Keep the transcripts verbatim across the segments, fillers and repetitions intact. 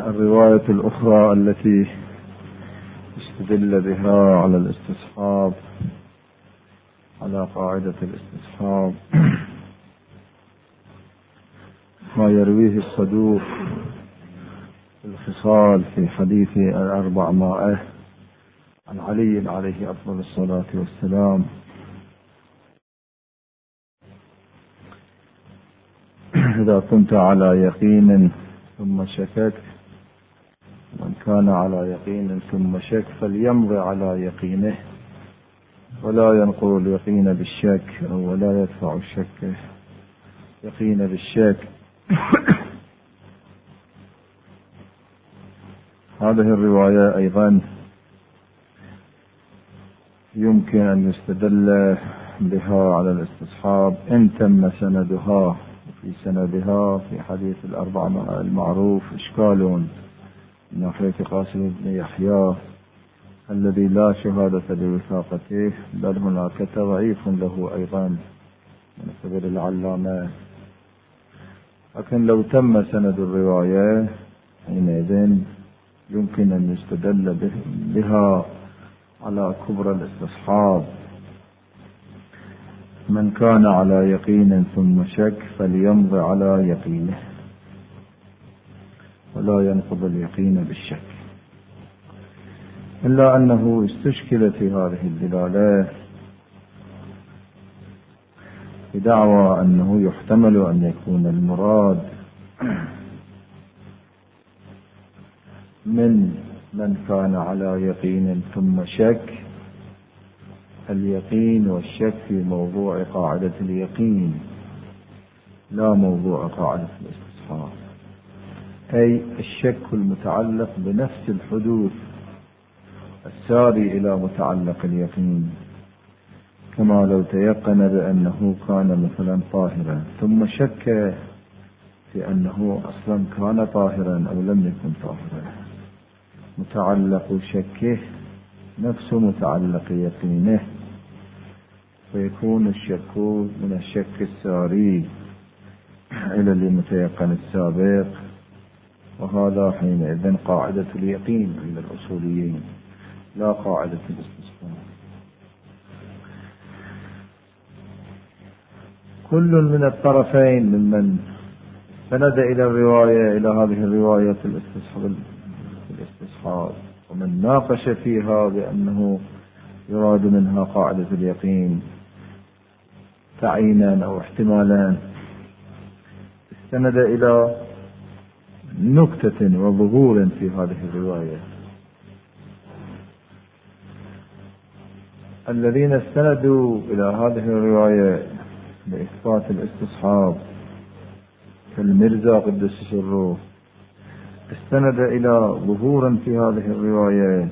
الرواية الأخرى التي استدل بها على الاستصحاب، على قاعدة الاستصحاب، ما يرويه الصدوق الخصال في حديث الأربعمائة عن علي عليه أفضل الصلاة والسلام: إذا كنت على يقين ثم شككت، من كان على يقين ثم شك فليمضي على يقينه، ولا ينقل اليقين بالشك أو ولا يدفع الشك يقين بالشك. هذه الرواية أيضا يمكن أن يستدل بها على الاستصحاب إن تم سندها. في سندها في حديث الأربعة المعروف إشكال من ناحية قاسم بن يحيى الذي لا شهادة لوثاقته، بل هناك تضعيف له أيضا من قبل العلامة. لكن لو تم سند الرواية حينئذ يمكن أن يستدل بها على كبرى الاستصحاب: من كان على يقين ثم شك فليمضي على يقينه، ولا ينقض اليقين بالشك. إلا أنه استشكل في هذه الدلالة بدعوى أنه يحتمل أن يكون المراد من من كان على يقين ثم شك اليقين والشك في موضوع قاعدة اليقين، لا موضوع قاعدة الاستصحاب، أي الشك المتعلق بنفس الحدوث الساري إلى متعلق اليقين، كما لو تيقن بأنه كان مثلا طاهرا ثم شك في أنه أصلا كان طاهرا أو لم يكن طاهرا، متعلق شكه نفس متعلق يقينه، فيكون الشك من الشك الساري إلى المتيقن السابق، وهذا حينئذ قاعدة اليقين عند الأصوليين لا قاعدة الاستصحاب. كل من الطرفين ممن سند إلى الرواية إلى هذه الرواية الاستصحاب ومن ناقش فيها بأنه يراد منها قاعدة اليقين تعيينا أو احتمالا، استند إلى نكتة وظهور في هذه الرواية. الذين استندوا إلى هذه الرواية لإثبات الاستصحاب كالمرزا قدس سره استند إلى ظهور في هذه الرواية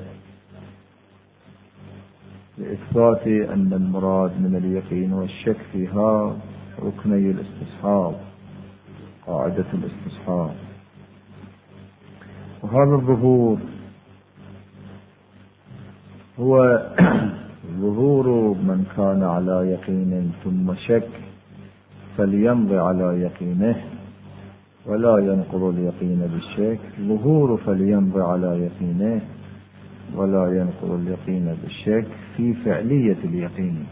لإثبات أن المراد من اليقين والشك فيها ركني الاستصحاب، قاعدة الاستصحاب. وهذا الظهور هو ظهور من كان على يقين ثم شك فليمضي على يقينه ولا ينقض اليقين بالشك، ظهور فليمضي على يقينه ولا ينقض اليقين بالشك في فعلية اليقين.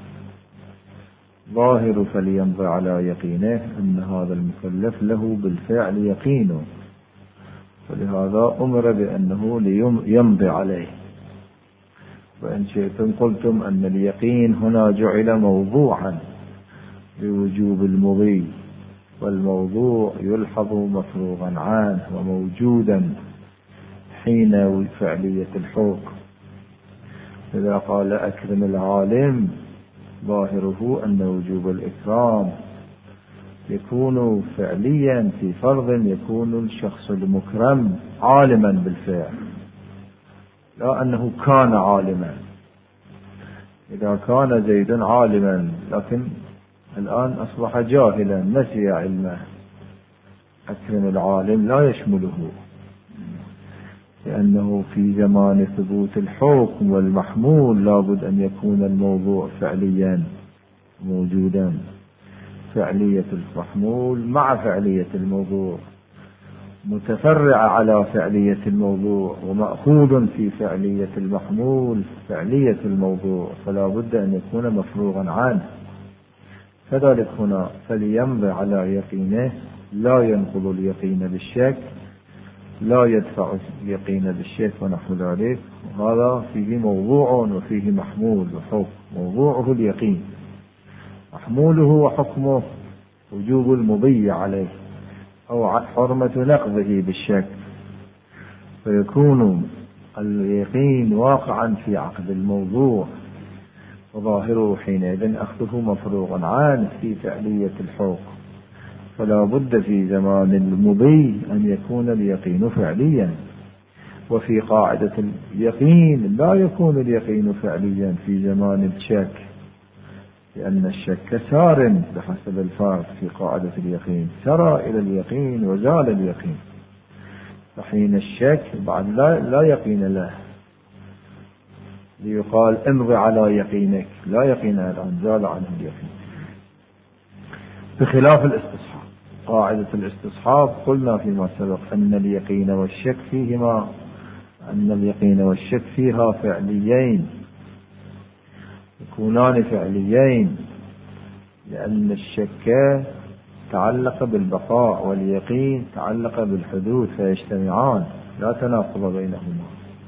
ظاهر فليمضي على يقينه أن هذا المكلف له بالفعل يقينه، ولهذا أمر بأنه ليمضي عليه. وإن شئتم قلتم أن اليقين هنا جعل موضوعا بوجوب المضي، والموضوع يلحظ مفروغا عنه وموجودا حين فعلية الحكم. إذا قال أكرم العالم ظاهره أن وجوب الإكرام يكون فعليا في فرض يكون الشخص المكرم عالما بالفعل، لا أنه كان عالما. إذا كان زيد عالما لكن الآن أصبح جاهلا نسي علمه، أكرم العالم لا يشمله، لأنه في زمان ثبوت الحكم والمحمول لابد أن يكون الموضوع فعليا موجودا، فعلية المحمول مع فعلية الموضوع، متفرعة على فعلية الموضوع ومأخوذ في فعلية المحمول فعلية الموضوع، فلا بد أن يكون مفروغا عنه. كذلك هنا فليمضي على يقينه لا ينقض اليقين بالشك، لا يدفع اليقين بالشك ونحو ذلك. وهذا فيه موضوع وفيه محمول وحكم. موضوعه اليقين، محموله وحكمه وجوب المضي عليه أو حرمة نقضه بالشك، فيكون اليقين واقعا في عقد الموضوع، وظاهره حينئذ أخذه مفروغا عنه في فعلية الحكم. فلا بد في زمان المضي أن يكون اليقين فعليا. وفي قاعدة اليقين لا يكون اليقين فعليا في زمان الشك، لأن الشك سار بحسب الفرق في قاعدة اليقين، سرى إلى اليقين وزال اليقين. فحين الشك بعد لا, لا يقين له، ليقال امضي على يقينك، لا يقين الآن، زال عنه اليقين. بخلاف الاستصحاب، قاعدة الاستصحاب قلنا فيما سبق أن اليقين والشك فيهما أن اليقين والشك فيها فعليين، يكونان فعليين، لأن الشك تعلق بالبقاء واليقين تعلق بالحدوث، فيجتمعان لا تناقض بينهما.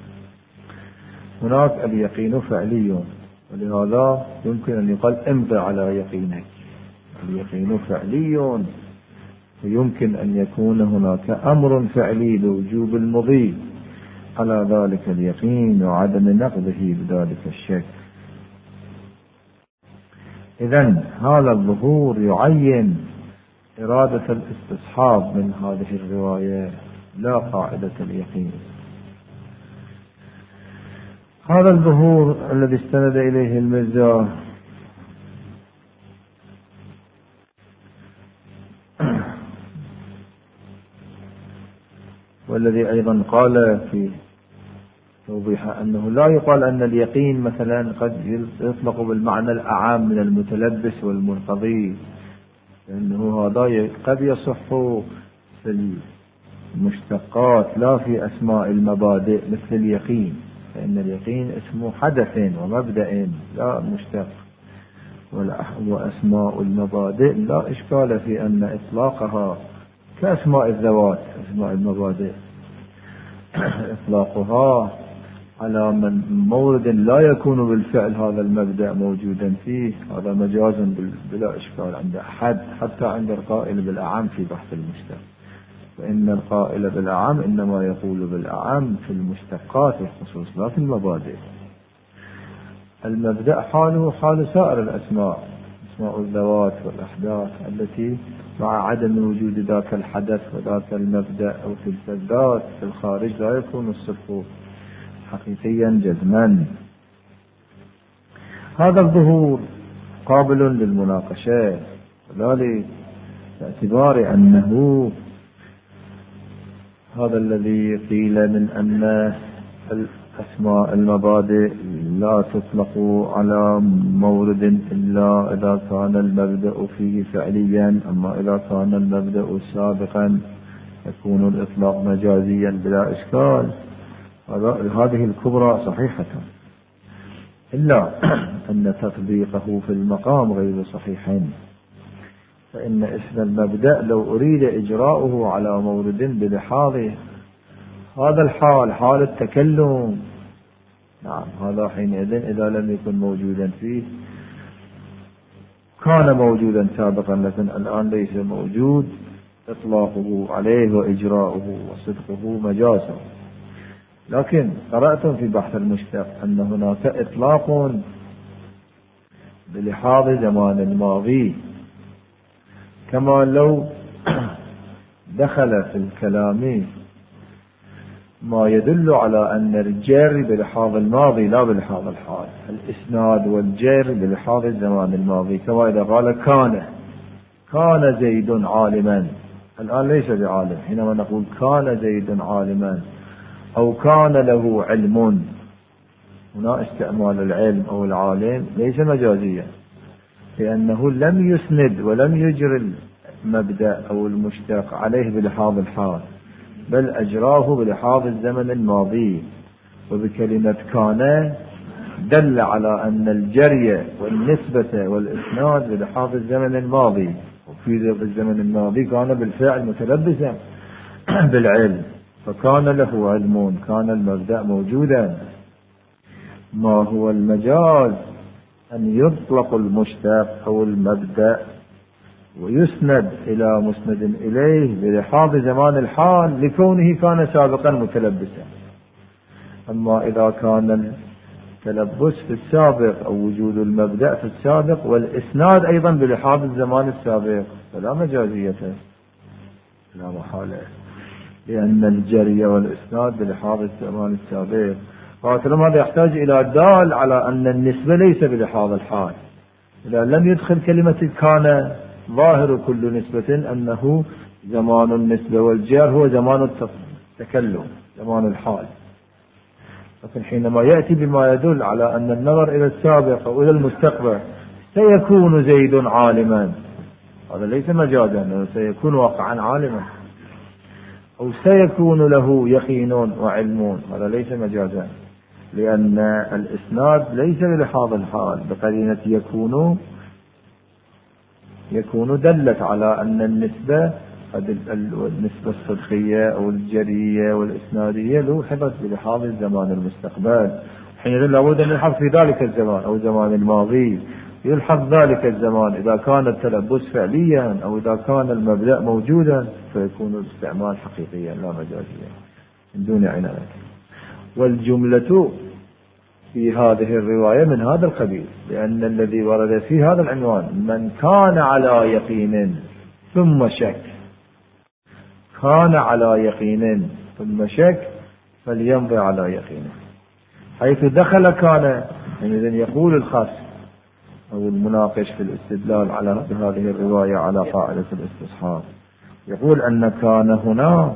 هناك اليقين فعلي، ولهذا يمكن أن يقال امضي على يقينك. اليقين فعلي، ويمكن أن يكون هناك أمر فعلي لوجوب المضي على ذلك اليقين وعدم نقضه بذلك الشك. إذن هذا الظهور يعين إرادة الاستصحاب من هذه الرواية لا قاعدة اليقين. هذا الظهور الذي استند إليه المرزا والذي أيضا قال في توضيح أنه لا يقال أن اليقين مثلا قد يطلق بالمعنى الأعام من المتلبس والمنقضي، لأنه هذا قد يصح في المشتقات لا في أسماء المبادئ مثل اليقين، فإن اليقين اسمه حدث ومبدأ لا مشتق، وأسماء المبادئ لا إشكال في أن إطلاقها كأسماء الذوات، أسماء المبادئ إطلاقها على من مورد لا يكون بالفعل هذا المبدأ موجودا فيه، هذا مجاز بلا إشكال عند أحد، حتى عند القائل بالأعم في بحث المشتق. فإن القائل بالأعم إنما يقول بالأعم في المشتقات الخصوص لا في المبادئ. المبدأ حاله حال سائر الأسماء، أسماء الذوات والأحداث التي مع عدم وجود ذاك الحدث وذاك المبدأ أو تلك الذات في الخارج لا يكون الصف حقيقيا جزما. هذا الظهور قابل للمناقشة، وذلك باعتبار أنه هذا الذي قيل من أن الأسماء المبادئ لا تطلق على مورد إلا إذا كان المبدأ فيه فعليا، أما إذا كان المبدأ سابقا يكون الإطلاق مجازيا بلا إشكال. هذه الكبرى صحيحة، إلا أن تطبيقه في المقام غير صحيح، فإن اسم المبدأ لو أريد إجراؤه على مورد بلحاظ هذا الحال، حال التكلم، نعم هذا حينئذ إذا لم يكن موجودا فيه كان موجودا سابقا لكن الآن ليس موجود، إطلاقه عليه وإجراؤه وصدقه مجازا. لكن قرأتم في بحث المشتق أن هناك إطلاق بلحاظ زمان الماضي، كما لو دخل في الكلام ما يدل على أن الجر بلحاظ الماضي لا بلحاظ الحال، الإسناد والجر بلحاظ الزمان الماضي، كما إذا قال كان كان زيد عالما، الآن ليس بعالم، حينما نقول كان زيد عالما أو كان له علم، هنا استعمال العلم أو العالم ليس مجازيا، لأنه لم يسند ولم يجر المبدأ أو المشتق عليه بلحاظ الحال، بل أجراه بلحاظ الزمن الماضي. وبكلمة كان دل على أن الجري والنسبة والإسناد بلحاظ الزمن الماضي، وفي الزمن الماضي كان بالفعل متلبسا بالعلم، فكان له علم، كان المبدأ موجودا. ما هو المجاز أن يطلق المشتق أو المبدأ ويسند إلى مسند إليه بلحاظ زمان الحال لكونه كان سابقا متلبسا. أما إذا كان التلبس في السابق أو وجود المبدأ في السابق والإسناد أيضا بلحاظ الزمان السابق فلا مجازية لا محالة، لأن الجري والإسناد بلحاظ الزمان السابق. فأتلم هذا يحتاج إلى دال على أن النسبة ليس بلحاظ الحال. إذا لم يدخل كلمة كان ظاهر كل نسبة أنه زمان النسبة والجار هو زمان التكلم زمان الحال. لكن حينما يأتي بما يدل على أن النظر إلى السابق أو إلى المستقبل سيكون زيد عالما، هذا ليس مجازا، أنه سيكون واقعا عالما، أو سيكون له يقين وعلم، هذا ليس مجازا، لأن الإسناد ليس بلحاظ الحال. بقرينة يكون يكون دلت على أن النسبة النسبة الصدقية أو الجرية والإسنادية لوحظت بلحاظ الزمان المستقبل. حينئذ لابد أن يلحظ في ذلك الزمان أو الزمان الماضي، يلحظ ذلك الزمان إذا كان التلبس فعليا أو إذا كان المبدأ موجودا فيكون الاستعمال حقيقيا لا مجازيا من دون عناية. والجملة في هذه الرواية من هذا القبيل، لأن الذي ورد في هذا العنوان من كان على يقين ثم شك، كان على يقين ثم شك فليمضي على يقينه. حيث دخل كان يعني يقول الخاص أو المناقش في الاستدلال على هذه الرواية على قاعدة الاستصحاب، يقول أن كان هنا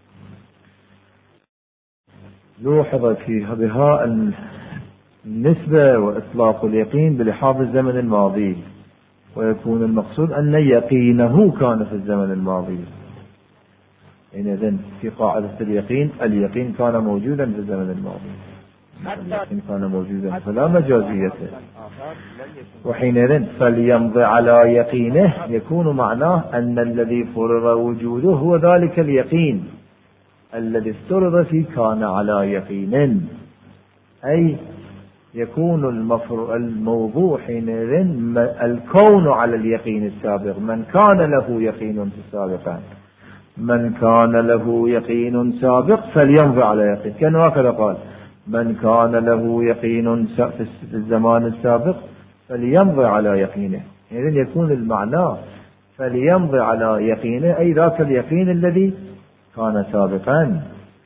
لوحظ فيها بها النسبة وإطلاق اليقين بلحاظ الزمن الماضي، ويكون المقصود أن يقينه كان في الزمن الماضي. إذن في قاعدة اليقين اليقين كان موجودا في الزمن الماضي، اليقين كان موجودا فلا مجازية. وحينئذ فليمضي على يقينه يكون معناه أن الذي فرض وجوده هو ذلك اليقين الذي افترض فيه كان على يقين، أي يكون الموضوع حينئذ الكون على اليقين السابق. من كان له يقين سابقا من كان له يقين سابق فليمضي على يقين، كان هكذا قال من كان له يقين في الزمان السابق فليمضي على يقينه. إذن يكون المعنى فليمضي على يقينه أي ذاك اليقين الذي كان سابقا.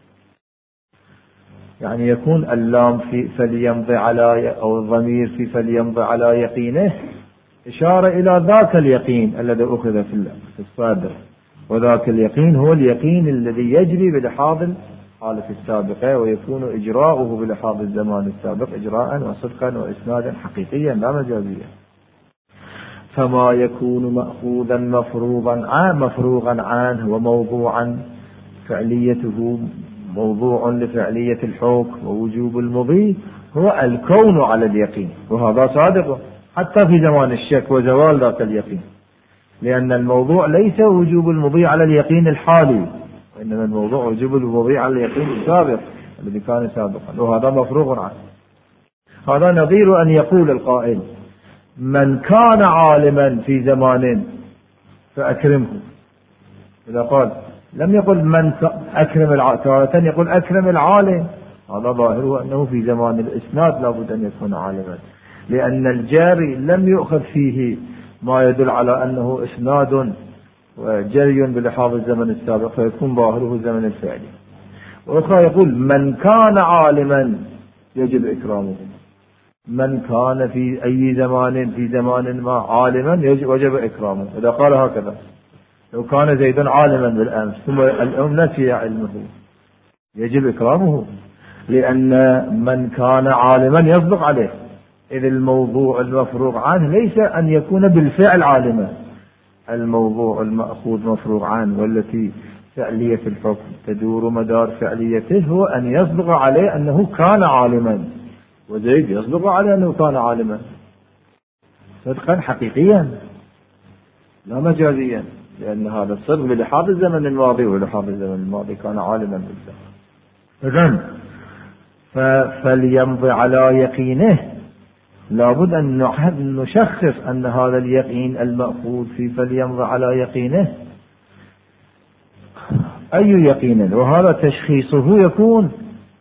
يعني يكون اللام في فليمضي على أو الضمير في فليمضي على يقينه إشارة إلى ذاك اليقين الذي أخذ في الصادر، وذاك اليقين هو اليقين الذي يجري بلحاظ الحالة السابقة، ويكون إجراؤه بلحاظ الزمان السابق إجراء وصدقا وإسنادا حقيقيا لا مجازيا. فما يكون مأخوذا مفروضا عن مفروغا عنه وموضوعا فعليته موضوع لفعلية الحكم ووجوب المضي هو الكون على اليقين، وهذا صادق حتى في زمان الشك وزوال ذاك اليقين، لأن الموضوع ليس وجوب المضي على اليقين الحالي، وإنما الموضوع وجوب المضي على اليقين السابق الذي كان سابقا، وهذا مفروغ عنه. هذا نظير أن يقول القائل من كان عالما في زمان فأكرمه. إذا قال لم يقل من أكرم العالم، يقول أكرم العالم، هذا ظاهره أنه في زمان الإسناد لابد أن يكون عالما، لأن الجاري لم يؤخذ فيه ما يدل على أنه إسناد وجري بلحاظ الزمن السابق فيكون ظاهره الزمن الفعلي. وأخرى يقول من كان عالما يجب إكرامه، من كان في أي زمان في زمان ما عالما يجب إكرامه. إذا قال هكذا لو كان زيد عالما بالأمس ثم اليوم نسي علمه يجب إكرامه، لأن من كان عالما يصدق عليه، إذ الموضوع المفروغ عنه ليس أن يكون بالفعل عالما، الموضوع المأخوذ مفروغ عنه والتي فعلية الحكم تدور مدار فعليته هو أن يصدق عليه أنه كان عالما، وزيد يصدق عليه أنه كان عالما صدقا حقيقيا لا مجازيا، لأن هذا الصدق بلحاظ الزمن الماضي، ولحاظ الزمن الماضي كان عالما بالله. إذن فليمضي على يقينه، لابد أن نشخص أن هذا اليقين المأخوذ في فليمضي على يقينه أي يقين، وهذا تشخيصه يكون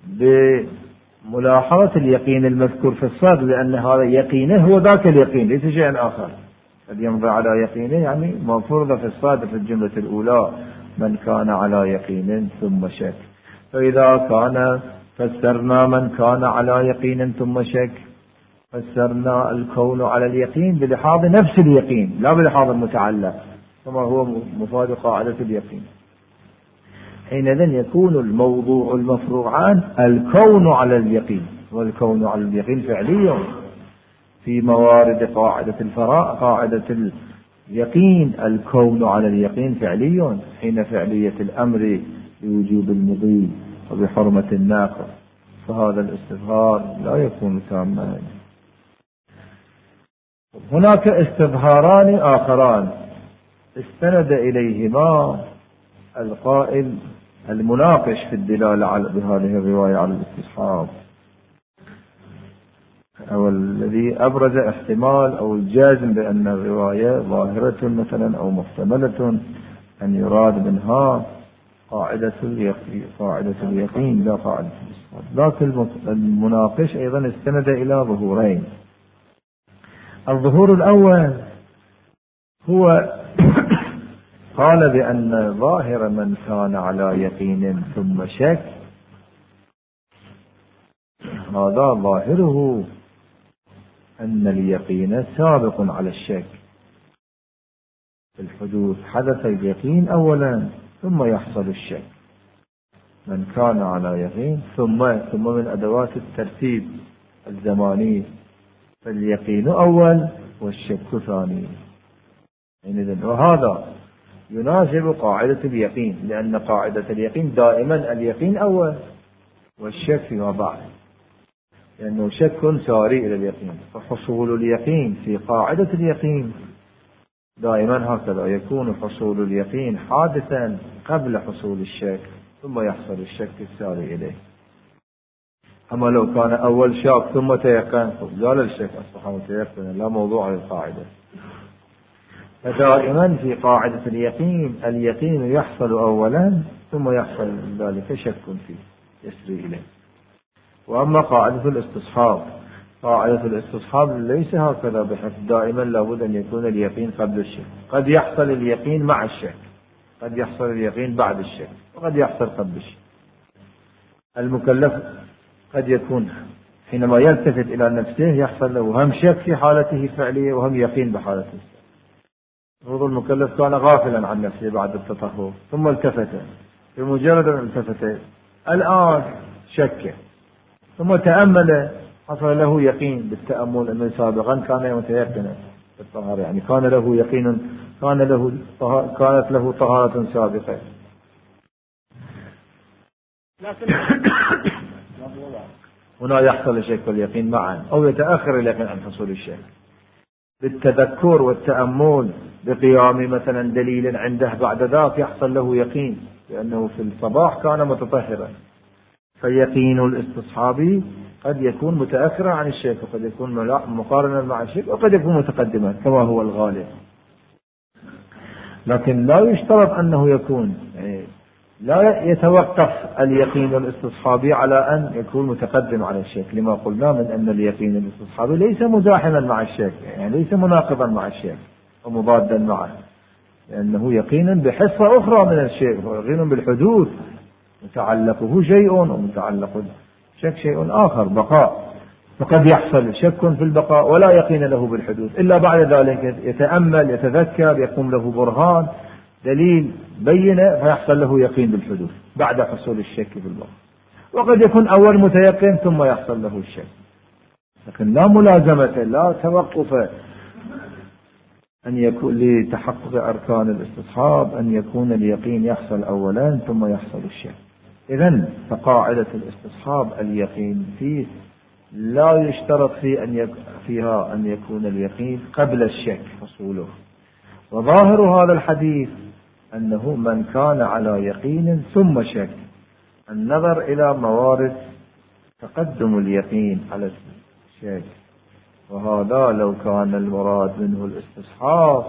بملاحظة اليقين المذكور في الصدر، لأن هذا يقينه هو ذاك اليقين ليس شيئا آخر. فليمضي على يقينه يعني مفروض في الصدر في الجملة الأولى من كان على يقين ثم شك، فإذا كان فسرنا من كان على يقين ثم شك فسرنا الكون على اليقين بلحاظ نفس اليقين لا بلحاظ المتعلق كما هو مفاد قاعدة اليقين. حينئذ يكون الموضوع المفروغ عنه الكون على اليقين، والكون على اليقين فعلي في موارد قاعدة الفراء قاعدة اليقين، الكون على اليقين فعلي حين فعلية الأمر بوجوب المضي وبحرمة الناقض، فهذا الاستظهار لا يكون تاما. هناك استظهاران آخران استند إليهما القائل المناقش في الدلالة على بهذه الرواية على الاستصحاب، أو الذي أبرز احتمال أو الجازم بأن الرواية ظاهرة مثلا أو محتملة أن يراد منها قاعدة اليقين قاعدة اليقين لا قاعدة الاستصحاب. لكن المناقش أيضا استند إلى ظهورين. الظهور الأول هو قال بأن ظاهر من كان على يقين ثم شك، هذا ظاهره أن اليقين سابق على الشك في الحدوث، حدث اليقين أولا ثم يحصل الشك. من كان على يقين ثم ثم من أدوات الترتيب الزماني، فاليقين أول والشك ثاني. وهذا يناسب قاعدة اليقين، لأن قاعدة اليقين دائما اليقين أول والشك فيما بعد، لأنه شك ساري إلى اليقين، فحصول اليقين في قاعدة اليقين دائما هكذا يكون حصول اليقين حادثا قبل حصول الشك ثم يحصل الشك الساري إليه. أما لو كان أول شك ثم تيقن زال الشك أصبح متيقنا، لا موضوع للقاعدة. فدائما في قاعدة اليقين اليقين يحصل أولا ثم يحصل ذلك شك فيه يسري إليه. وأما قاعدة الاستصحاب، قاعدة الاستصحاب ليس هكذا بحث، دائما لابد أن يكون اليقين قبل الشك، قد يحصل اليقين مع الشك، قد يحصل اليقين بعد الشك، وقد يحصل قبل الشك. المكلف قد يكون حينما يلتفت إلى نفسه يحصل له هم شك في حالته الفعلية وهم يقين بحالته. هذا المكلف كان غافلا عن نفسه بعد التطهر ثم التفت، بمجرد أن التفت الآن شك ثم تأمل حصل له يقين بالتأمل أنه سابقا كان متيقنا بالطهارة، يعني كان له يقين، كان له كانت له طهارة سابقة. هنا يحصل الشك واليقين معا، أو يتأخر اليقين عن حصول الشك بالتذكر والتأمل بقيام مثلا دليل عنده، بعد ذلك يحصل له يقين لأنه في الصباح كان متطهرا. فيقين الاستصحابي قد يكون متأخرا عن الشك، وقد يكون مقارنا مع الشك، وقد يكون متقدما كما هو الغالب. لكن لا يشترط أنه يكون، لا يتوقف اليقين الاستصحابي على أن يكون متقدم على الشك، لما قلنا من أن اليقين الاستصحابي ليس مزاحما مع الشك، يعني ليس مناقضا مع الشك ومضادا معه، لأنه يقين بحصة أخرى من الشك، يقين بالحدوث متعلقه شيء ومتعلق الشك شيء آخر بقاء، فقد يحصل شك في البقاء ولا يقين له بالحدوث إلا بعد ذلك يتأمل يتذكر يقوم له برهان دليل بينه فيحصل له يقين بالحدوث بعد حصول الشك في البقاء. وقد يكون أول متيقن ثم يحصل له الشك، لكن لا ملازمة لا توقف أن يكون لتحقق أركان الاستصحاب أن يكون اليقين يحصل أولا ثم يحصل الشك. إذن فقاعدة الاستصحاب اليقين فيه لا يشترط في أن يك... فيها أن يكون اليقين قبل الشك حصوله. وظاهر هذا الحديث أنه من كان على يقين ثم شك، النظر إلى موارد تقدم اليقين على الشك، وهذا لو كان المراد منه الاستصحاب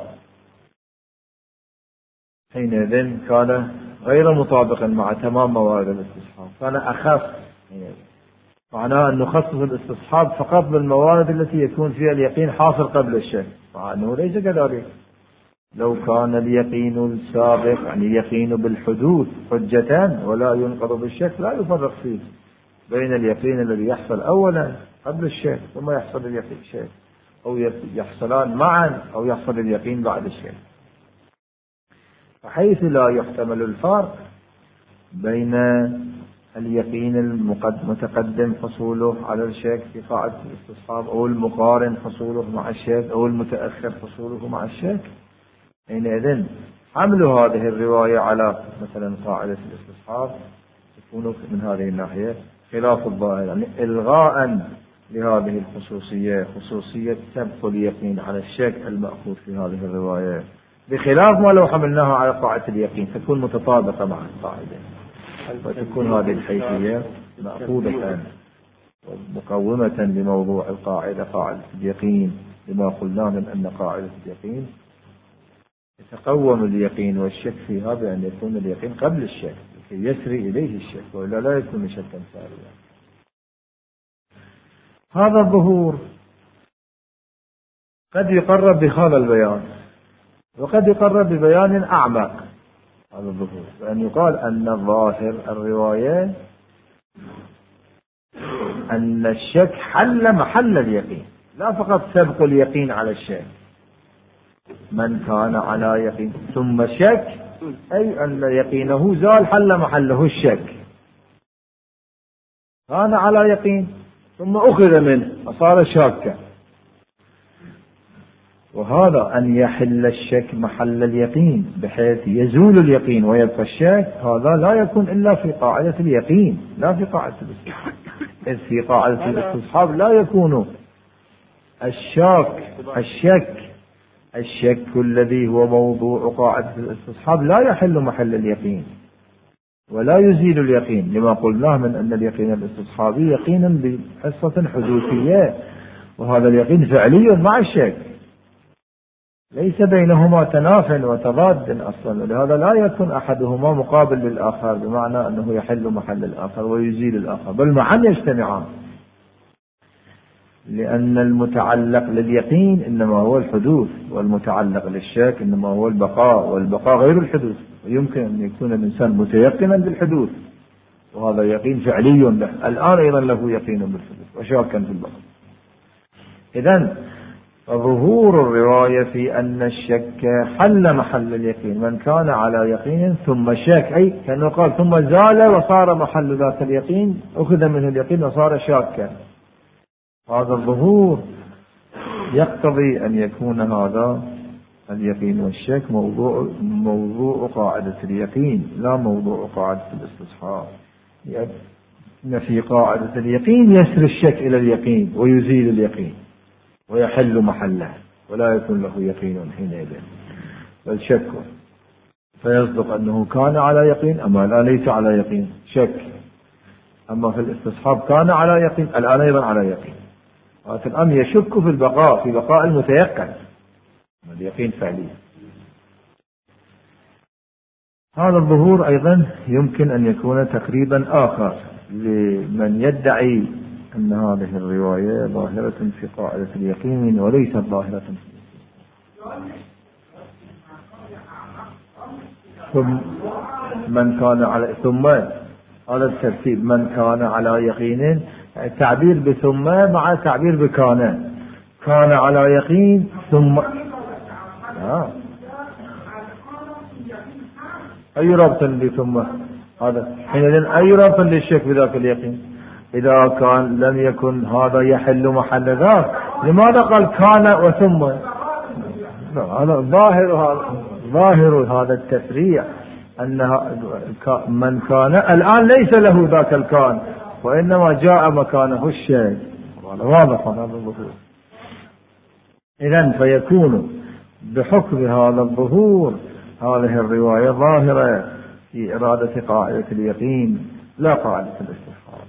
حينئذ كان غير مطابقا مع تمام موارد الاستصحاب، كان أخف. معناه أن نخصص الاستصحاب فقط بالموارد التي يكون فيها اليقين حاصل قبل الشك، مع أنه ليس كذلك. لو كان اليقين السابق يعني اليقين بالحدوث حجة ولا ينقض بالشك لا يفرق فيه بين اليقين الذي يحصل أولا قبل الشك ثم يحصل اليقين شك، أو يحصلان معا أو يحصل اليقين بعد الشك، فحيث لا يحتمل الفرق بين اليقين المتقدم حصوله على الشك في قاعدة الاستصحاب أو المقارن حصوله مع الشك أو المتأخر حصوله مع الشك، حينئذ حمل هذه الرواية على مثلا قاعدة الاستصحاب يكون من هذه الناحية خلاف الظاهر، يعني إلغاء لهذه الخصوصية، خصوصية سبق اليقين على الشك المأخوذ في هذه الرواية، بخلاف ما لو حملناها على قاعدة اليقين تكون متطابقة مع القاعدة، وتكون هذه الحيثية مأخوذة ومقومة لموضوع القاعدة قاعدة اليقين، لما قلنا من أن قاعدة اليقين يتقوم اليقين والشك فيها بأن يكون اليقين قبل الشك لكي يسري إليه الشك، وإلا لا يكون شكا ساريا. هذا الظهور قد يقرب بهذا البيان وقد يقرب ببيان أعمق. هذا الظهور بأن يقال أن ظاهر الرواية أن الشك حل محل اليقين، لا فقط سبق اليقين على الشك. من كان على يقين ثم شك أي أن يقينه زال حل محله الشك، كان على يقين ثم أخذ منه فصار شاكا، وهذا أن يحل الشك محل اليقين بحيث يزول اليقين ويبقى الشك، هذا لا يكون إلا في قاعدة اليقين لا في قاعدة الاستصحاب. إذ في قاعدة الاستصحاب لا يكون الشاك الشك الشك الذي هو موضوع قاعدة الاستصحاب لا يحل محل اليقين ولا يزيل اليقين، لما قلناه من أن اليقين الاستصحابي يقينا بحصة حدوثية، وهذا اليقين فعلي مع الشك ليس بينهما تناف وتضاد أصلا، ولهذا لا يكون أحدهما مقابل للآخر بمعنى أنه يحل محل الآخر ويزيل الآخر، بل معا يجتمعان، لأن المتعلق لليقين إنما هو الحدوث والمتعلق للشك إنما هو البقاء، والبقاء غير الحدوث، ويمكن أن يكون الإنسان متيقنا بالحدوث وهذا يقين فعلي له، الآن أيضا له يقين بالحدوث وشاكا في البقاء. إذن ظهور الرواية في أن الشك حل محل اليقين، من كان على يقين ثم شك أي كأنه قال ثم زال وصار محل ذات اليقين أخذ منه اليقين وصار شاكا. هذا الظهور يقتضي أن يكون هذا اليقين والشك موضوع موضوع قاعدة اليقين لا موضوع قاعدة الاستصحاب، لأن في قاعدة اليقين يسري الشك إلى اليقين ويزيل اليقين ويحل محله ولا يكون له يقين حينئذ بل شك، فيصدق أنه كان على يقين أما الآن ليس على يقين شك، أما في الاستصحاب كان على يقين الآن أيضا على يقين، الآن يشك في البقاء في بقاء المتيقن اليقين فعلي. هذا الظهور أيضا يمكن أن يكون تقريبا آخر لمن يدعي أن هذه الرواية ظاهرة في قاعدة اليقين وليست ظاهرة ثم من كان على ثم هذا الترتيب من كان على يقين، تعبير بثم مع تعبير بكان، كان على يقين ثم آه. أي رابط بثم هذا حينئذ أي رابط للشك بذاك اليقين؟ إذا كان لم يكن هذا يحل محل ذاك لماذا قال كان وثم؟ هذا ظاهر هذا ظاهر هذا التفريع أن من كان الآن ليس له ذاك الكان وإنما جاء مكانه الشيء. واضح هذا الظهور. إذن فيكون بحكم هذا الظهور هذه الرواية ظاهرة في إرادة قاعدة اليقين لا قاعدة الاستفهام.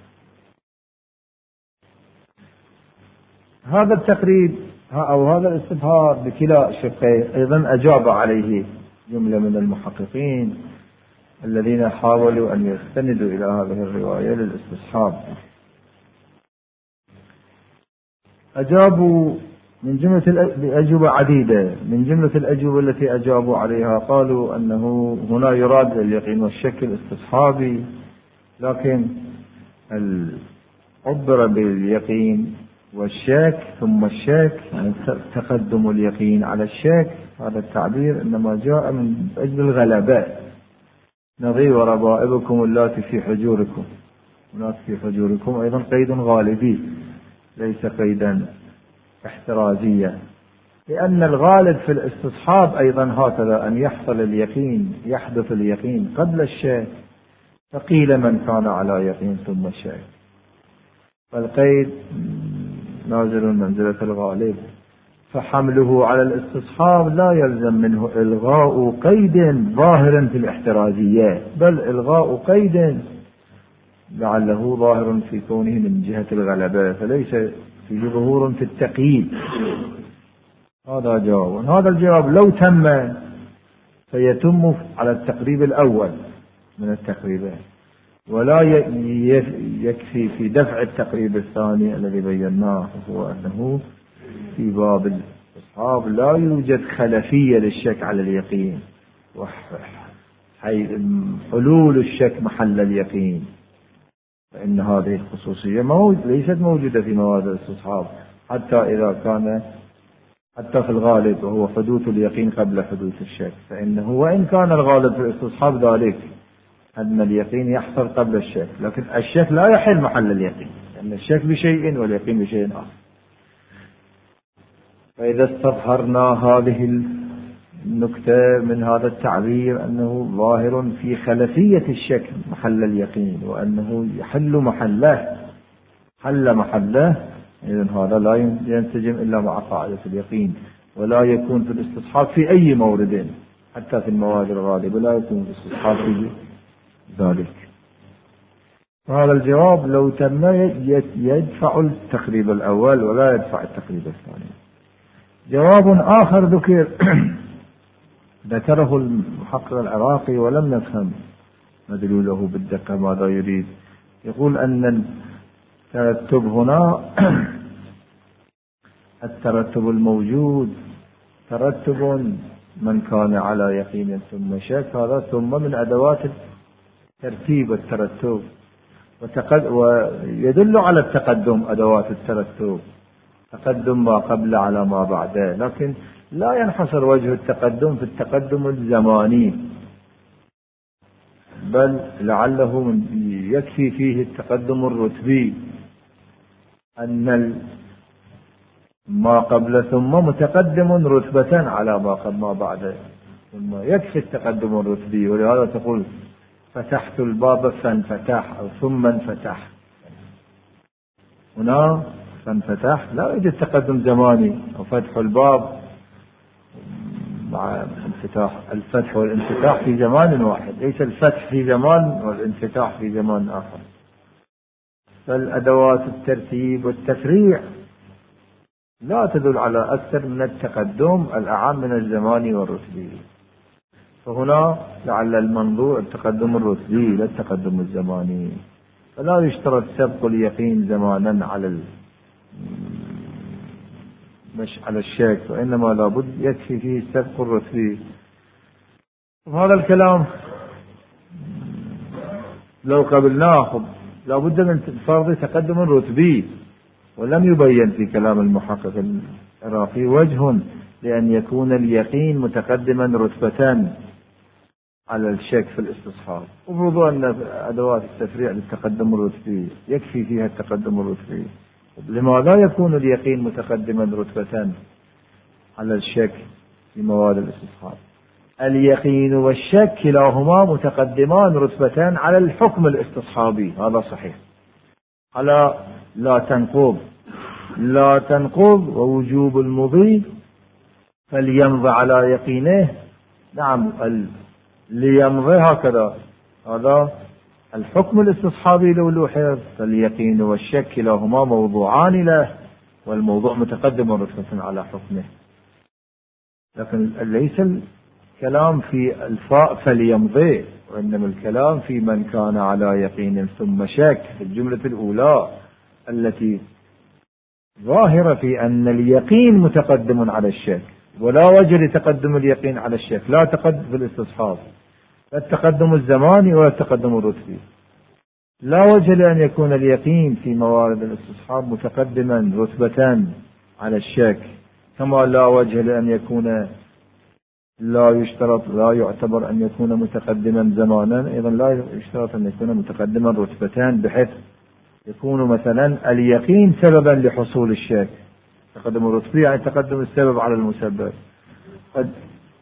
هذا التقريب أو هذا الاستفهام بكلا شقين أيضا أجاب عليه جملة من المحققين الذين حاولوا أن يستندوا إلى هذه الرواية للاستصحاب. أجابوا من جملة الأجوبة عديدة. من جملة الأجوبة التي أجابوا عليها قالوا أنه هنا يراد اليقين والشك الاستصحابي، لكن عبر باليقين والشك ثم الشك، يعني تقدم اليقين على الشك. هذا التعبير إنما جاء من أجل الغلبة، نظير وربائبكم اللاتي في حجوركم. هناك في حجوركم أيضا قيد غالبي ليس قيدا احترازيا، لأن الغالب في الاستصحاب أيضا هكذا أن يحصل اليقين، يحدث اليقين قبل الشك. فقيل من كان على يقين ثم الشك، فالقيد نازل منزلة الغالب، فحمله على الاستصحاب لا يلزم منه إلغاء قيد ظاهر في الاحترازية، بل إلغاء قيد لعله ظاهر في كونه من جهة الغلبة، فليس فيه ظهور في التقييد. هذا جواب. هذا الجواب لو تم فيتم على التقريب الأول من التقريبين، ولا يكفي في دفع التقريب الثاني الذي بيناه، هو أنه في باب الاستصحاب لا يوجد خلفية للشك على اليقين، حلول الشك محل اليقين، فإن هذه الخصوصية ليست موجودة في مواد الاستصحاب حتى إذا كان حتى في الغالب وهو حدوث اليقين قبل حدوث الشك، فإنه وإن كان الغالب في الاستصحاب ذلك أن اليقين يحصل قبل الشك، لكن الشك لا يحل محل اليقين، لأن الشك بشيء واليقين بشيء آخر. فإذا استظهرنا هذه النكتة من هذا التعبير أنه ظاهر في خلفية الشك محل اليقين، وأنه يحل محله حل محله، إذن هذا لا ينسجم إلا مع قاعدة اليقين، ولا يكون في الاستصحاب في أي مورد، حتى في المواد الغالبة لا يكون الاستصحاب في ذلك. هذا الجواب لو تم يدفع التقريب الأول ولا يدفع التقريب الثاني. جواب آخر ذكر ذكره المحقق العراقي ولم نفهم مدلوله بالدقة ماذا يريد. يقول أن الترتب هنا الترتب الموجود ترتب من كان على يقين ثم شك، هذا ثم من أدوات الترتيب والترتب، ويدل على التقدم أدوات الترتب، تقدم ما قبل على ما بعده، لكن لا ينحصر وجه التقدم في التقدم الزماني، بل لعله يكفي فيه التقدم الرتبي، أن ما قبل ثم متقدم رتبة على ما قبل ما بعده، ثم يكفي التقدم الرتبي. ولهذا تقول فتحت الباب فانفتح أو ثم انفتح. هنا فانفتح لا يوجد تقدم زماني، وفتح الباب مع انفتاح، الفتح والانفتاح في زمان واحد، ليس الفتح في زمان والانفتاح في زمان آخر. فالأدوات الترتيب والتفريع لا تدل على أكثر من التقدم الأعم من الزماني والرتبي، فهنا لعل المنظور التقدم الرتبي لا التقدم الزماني، فلا يشترط سبق اليقين زمانا على مش على الشك، وإنما لابد يكفي فيه السبق الرتبي. وهذا الكلام لو قبلناه لابد من فرض تقدم رتبي، ولم يبين في كلام المحقق العراقي وجه لأن يكون اليقين متقدما رتبة على الشك في الاستصحاب. وفرضوا أن أدوات التفريع للتقدم الرتبي يكفي فيها التقدم الرتبي، لماذا يكون اليقين متقدما رتبة على الشك في موارد الاستصحاب. اليقين والشك كلاهما متقدمان رتبتان على الحكم الاستصحابي، هذا صحيح. على لا تنقض لا تنقض ووجوب المضي فليمضي على يقينه. نعم، ليمضي هكذا، هذا الحكم الاستصحابي لو لوحظ. فاليقين والشك كلاهما موضوعان له، والموضوع متقدم رتبة على حكمه. لكن ليس الكلام في الفاء فليمضي، وإنما الكلام في من كان على يقين ثم شك. في الجملة الأولى التي ظاهرة في أن اليقين متقدم على الشك، ولا وجه لتقدم اليقين على الشك، لا تقدم في الاستصحاب، لا التقدم الزماني ولا التقدم الرتبي. لا وجه لأن يكون اليقين في موارد الاستصحاب متقدما رتبة على الشك، كما لا وجه لأن يكون لا يشترط لا يعتبر أن يكون متقدما زمانا، أيضا لا يشترط أن يكون متقدما رتبتان، بحيث يكون مثلا اليقين سببا لحصول الشك. تقدم الرتبي يعني تقدم السبب على المسبب. قد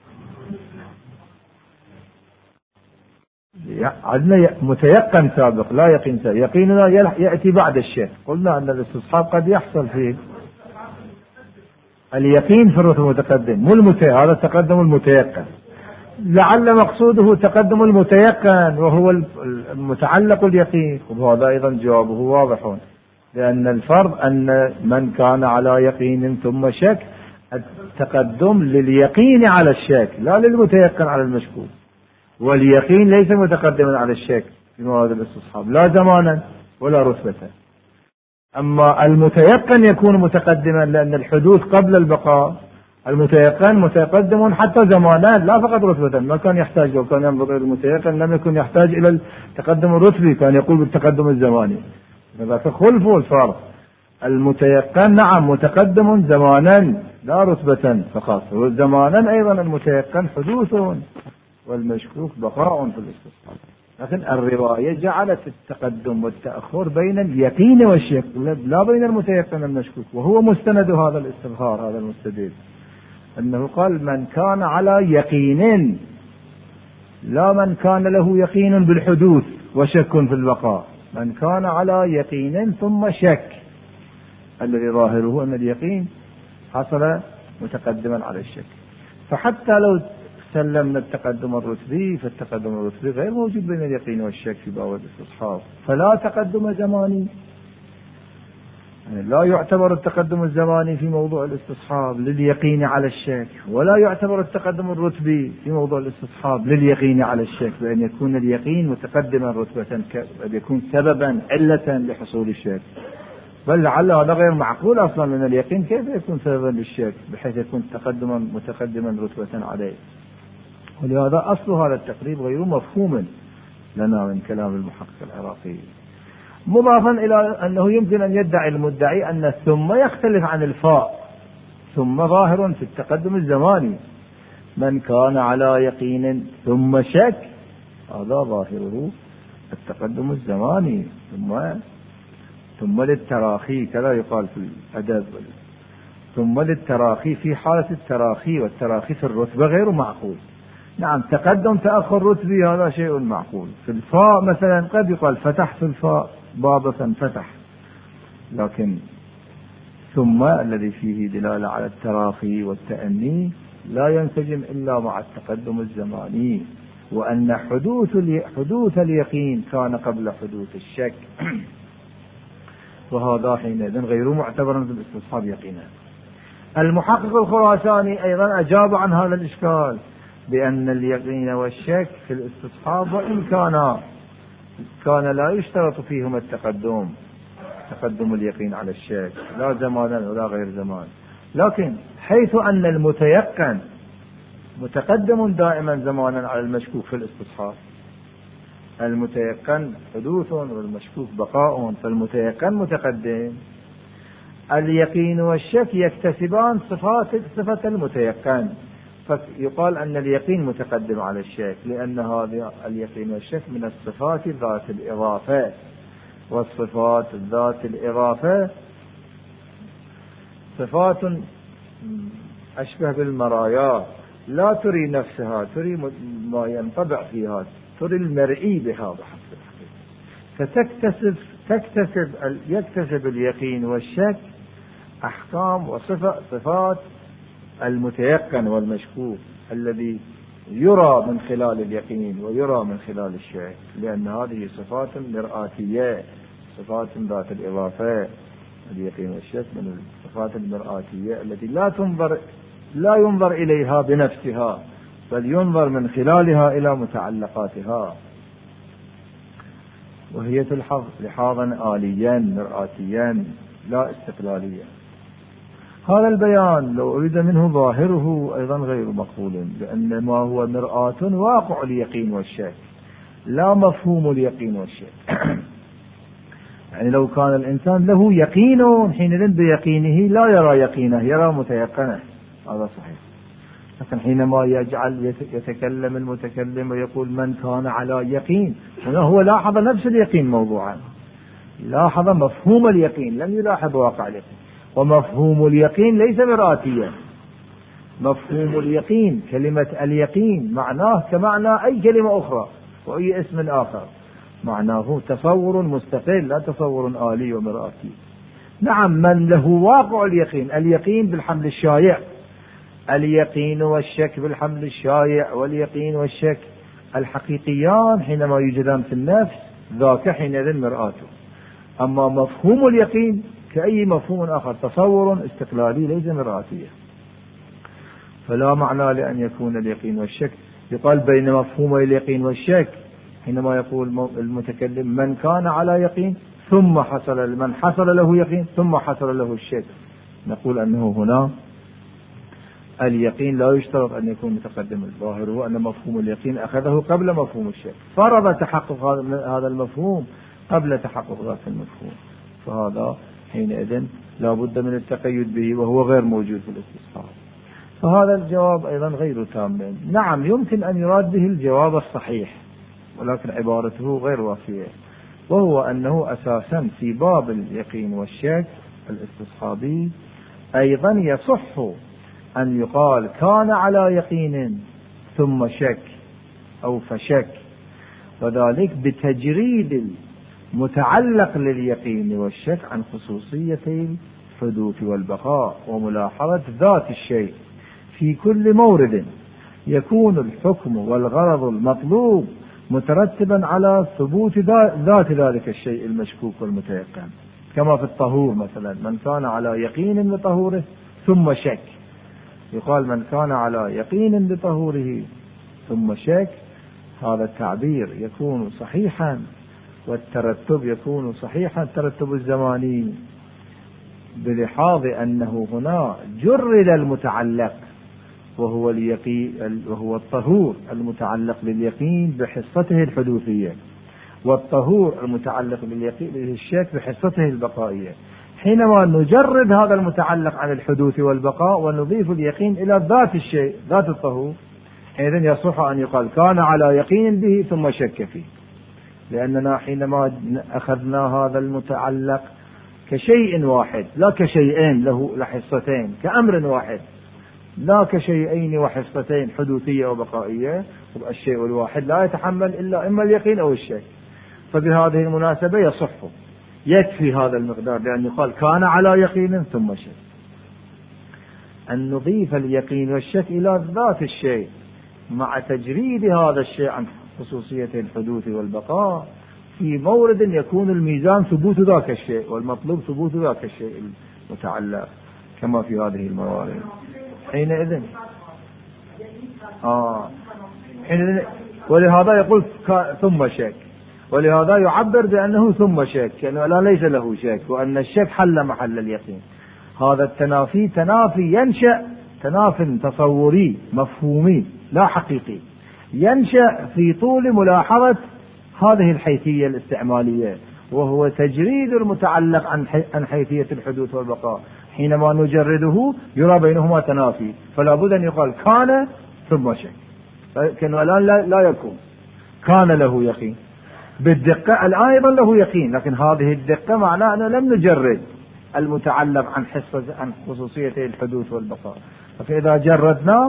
عندنا متيقن سابق، لا يقين سابق. يقيننا يأتي بعد الشك. قلنا أن الاستصحاب قد يحصل فيه اليقين في الرتب المتقدم، مو المتيقن، هذا تقدم المتيقن. لعل مقصوده تقدم المتيقن وهو المتعلق اليقين، وهذا أيضا جوابه واضح، لأن الفرض أن من كان على يقين ثم شك التقدم لليقين على الشك لا للمتيقن على المشكوك. واليقين ليس متقدما على الشك في موارد الاستصحاب، لا زمانا ولا رتبة. أما المتيقن يكون متقدما لأن الحدوث قبل البقاء. المتيقن متقدم حتى زمانا لا فقط رتبة. ما كان يحتاج، لو كان ينظر إلى المتيقن لم يكن يحتاج إلى التقدم الرتبي، كان يقول بالتقدم الزماني. ذاك خلف الفرق. المتيقن نعم متقدم زمانا لا رتبة فقط، وزمانا أيضا المتيقن حدوث، والمشكوك بقاء في الاستصحاب. لكن الرواية جعلت التقدم والتأخر بين اليقين والشك، لا بين المتيقن والمشكوك. وهو مستند هذا الاستظهار، هذا المستدل، أنه قال من كان على يقين، لا من كان له يقين بالحدوث وشك في البقاء. من كان على يقين ثم شك، الذي ظاهره أن اليقين حصل متقدما على الشك. فحتى لو سلمنا التقدم الرتبي، فالتقدم الرتبي غير موجود بين اليقين والشك في باب الاستصحاب. فلا تقدم زماني، يعني لا يعتبر التقدم الزماني في موضوع الاستصحاب لليقين على الشك، ولا يعتبر التقدم الرتبي في موضوع الاستصحاب لليقين على الشك، بأن يكون اليقين متقدما رتبة، أن يكون سببا علة لحصول الشك. بل لعل هذا غير معقول أصلا، من اليقين كيف يكون سببا للشك بحيث يكون تقدما متقدما رتبة عليه. ولهذا أصل هذا التقريب غير مفهوم لنا من كلام المحقق العراقي. مضافا إلى أنه يمكن أن يدعي المدعي أن ثم يختلف عن الفاء. ثم ظاهر في التقدم الزماني، من كان على يقين ثم شك، هذا ظاهره التقدم الزماني. ثم ثم للتراخي، كذا يقال في الأدب، ثم للتراخي في حالة التراخي، والتراخي في الرتبة غير معقول. نعم تقدم تأخر رتبي هذا شيء معقول. في الفاء مثلا قد يقال فتح في الفاء بابا فتح، لكن ثم الذي فيه دلالة على التراخي والتأني لا ينسجم إلا مع التقدم الزماني، وأن حدوث حدوث اليقين كان قبل حدوث الشك، وهذا حينئذ غير معتبر في الاستصحاب يقينا. المحقق الخراساني أيضا أجاب عن هذا الإشكال بأن اليقين والشك في الاستصحاب وإن كان كان لا يشترط فيهما التقدم تقدم اليقين على الشك، لا زمانا ولا غير زمان، لكن حيث أن المتيقن متقدم دائما زمانا على المشكوك في الاستصحاب، المتيقن حدوث والمشكوك بقاء، فالمتيقن متقدم. اليقين والشك يكتسبان صفات صفة المتيقن، فيقال أن اليقين متقدم على الشك، لأن هذا اليقين والشك من الصفات ذات الإضافة، والصفات ذات الإضافة صفات أشبه بالمرايا، لا تري نفسها، تري ما ينطبع فيها، تري المرئي بهذا حسب الحقيقة. فتكتسب تكتسب يكتسب اليقين والشك أحكام وصفات المتيقن والمشكوك الذي يرى من خلال اليقين ويرى من خلال الشك، لأن هذه صفات مرآتية، صفات ذات الإضافة. اليقين والشك من الصفات المرآتية التي لا تنظر لا ينظر إليها بنفسها، بل ينظر من خلالها إلى متعلقاتها، وهي تلحظ لحاظا آليا مرآتيا لا استقلاليا. هذا البيان لو أريد منه ظاهره أيضا غير مقبول، لأن ما هو مرآة واقع اليقين والشك لا مفهوم اليقين والشك. يعني لو كان الإنسان له يقين حينئذ بيقينه لا يرى يقينه، يرى متيقنه، هذا صحيح. لكن حينما يجعل يتكلم المتكلم ويقول من كان على يقين، هنا هو لاحظ نفس اليقين موضوعا، لاحظ مفهوم اليقين، لم يلاحظ واقع اليقين. ومفهوم اليقين ليس مرآتيا، مفهوم اليقين كلمة اليقين معناه كمعنى أي كلمة أخرى وأي اسم آخر، معناه تصور مستقل لا تصور آلي ومرآتي. نعم، من له واقع اليقين، اليقين بالحمل الشائع، اليقين والشك بالحمل الشائع، واليقين والشك الحقيقيان حينما يوجدان في النفس ذاك حينئذ مرآته. أما مفهوم اليقين كأي مفهوم آخر تصور استقلالي ليس مرآتيا، فلا معنى لأن يكون اليقين والشك. يقال بين مفهوم اليقين والشك حينما يقول المتكلم من كان على يقين ثم حصل من حصل له يقين ثم حصل له الشك، نقول أنه هنا اليقين لا يشترط أن يكون متقدم. الظاهر هو أن مفهوم اليقين أخذه قبل مفهوم الشك، فرض تحقق هذا المفهوم قبل تحقق ذاك المفهوم، فهذا حينئذ لا بد من التقيد به، وهو غير موجود في الاستصحاب. فهذا الجواب أيضا غير تام. نعم، يمكن أن يراد به الجواب الصحيح، ولكن عبارته غير وافية، وهو أنه أساسا في باب اليقين والشك الاستصحابي أيضا يصح أن يقال كان على يقين ثم شك أو فشك، وذلك بتجريد المتعلق لليقين والشك عن خصوصية الحدوث والبقاء، وملاحظة ذات الشيء في كل مورد يكون الحكم والغرض المطلوب مترتبا على ثبوت ذات ذلك الشيء المشكوك والمتيقن، كما في الطهور مثلا، من كان على يقين بطهوره ثم شك، يقال من كان على يقين بطهوره ثم شك، هذا التعبير يكون صحيحا والترتب يكون صحيحا، الترتب الزماني، بلحاظ أنه هنا جرد المتعلق وهو اليقين وهو الطهور المتعلق باليقين بحصته الحدوثية، والطهور المتعلق باليقين بالشك بحصته البقائية. حينما نجرد هذا المتعلق عن الحدوث والبقاء ونضيف اليقين إلى ذات الشيء ذات الطهور، إذن يصح أن يقال كان على يقين به ثم شك فيه، لأننا حينما أخذنا هذا المتعلق كشيء واحد لا كشيئين له لحصتين، كأمر واحد لا كشيئين وحصتين حدوثية وبقائية، الشيء الواحد لا يتحمل إلا إما اليقين أو الشك. فبهذه المناسبة يصح يكفي هذا المقدار لأن يقال كان على يقين ثم شك، أن نضيف اليقين والشك إلى ذات الشيء مع تجريد هذا الشيء عن خصوصية الحدوث والبقاء في مورد يكون الميزان ثبوت ذاك الشيء والمطلوب ثبوت ذاك الشيء المتعلق، كما في هذه الموارد. حينئذ آه حينئذ ولهذا يقول ثم شك، ولهذا يعبر بأنه ثم شك، لأنه لا ليس له شك، وأن الشك حل محل اليقين. هذا التنافي تنافي ينشأ تناف تصوري مفهومي لا حقيقي، ينشأ في طول ملاحظة هذه الحيثية الاستعمالية، وهو تجريد المتعلق عن حيثية الحدوث والبقاء. حينما نجرده يرى بينهما تنافي، فلا بد أن يقال كان ثم شك، لكنه الآن لا, لا يكون كان له يقين بالدقة، الآن أيضا له يقين، لكن هذه الدقة معناه أنه لم نجرد المتعلق عن حصة عن خصوصية الحدوث والبقاء. فإذا جردنا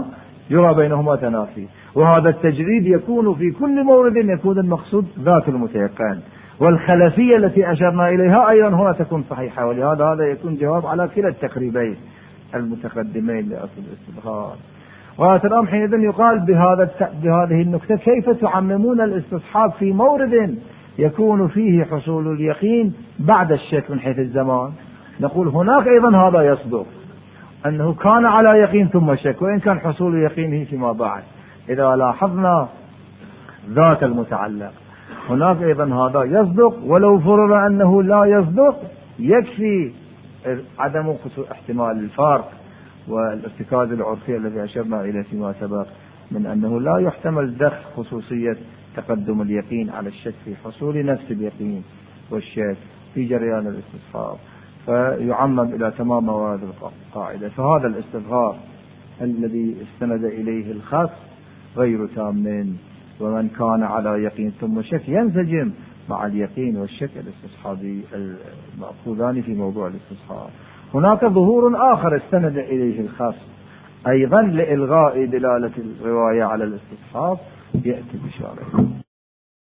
يرى بينهما تنافي. وهذا التجريد يكون في كل مورد يكون المقصود ذات المتيقن، والخلفية التي أشرنا إليها أيضا هنا تكون صحيحة، ولهذا هذا يكون جواب على كلا التقريبين المتقدمين لأصل الاستظهار. وأترام حينئذ يقال بهذا بهذه النكتة: كيف تعممون الاستصحاب في مورد يكون فيه حصول اليقين بعد الشك من حيث الزمان؟ نقول هناك أيضا هذا يصدق، أنه كان على يقين ثم شك، وإن كان حصول يقينه فيما بعد. إذا لاحظنا ذات المتعلق هناك أيضا هذا يصدق، ولو فرض أنه لا يصدق يكفي عدم احتمال الفارق والارتكاز العرفي الذي أشرنا إليه فيما سبق، من أنه لا يحتمل دخل خصوصية تقدم اليقين على الشك في حصول نفس اليقين والشك في جريان الاستصحاب، فيعمم إلى تمام موارد القاعدة. فهذا الاستظهار الذي استند إليه الخاص غير تام، ومن كان على يقين ثم شك ينسجم مع اليقين والشك الاستصحابي المأخوذان في موضوع الاستصحاب. هناك ظهور آخر استند إليه الخاص أيضا لإلغاء دلالة الرواية على الاستصحاب يأتي بشارة.